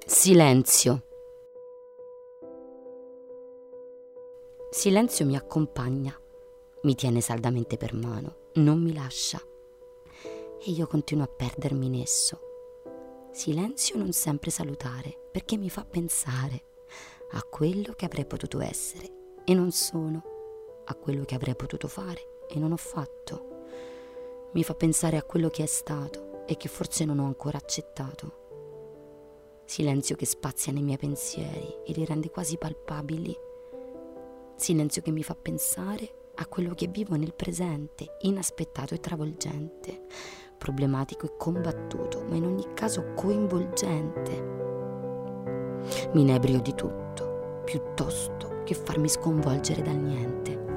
Silenzio. Silenzio mi accompagna, mi tiene saldamente per mano, non mi lascia e io continuo a perdermi in esso. Silenzio non sempre salutare, perché mi fa pensare a quello che avrei potuto essere e non sono, a quello che avrei potuto fare e non ho fatto. Mi fa pensare a quello che è stato e che forse non ho ancora accettato. Silenzio che spazia nei miei pensieri e li rende quasi palpabili. Silenzio che mi fa pensare a quello che vivo nel presente, inaspettato e travolgente, problematico e combattuto, ma in ogni caso coinvolgente. Mi inebrio di tutto, piuttosto che farmi sconvolgere dal niente.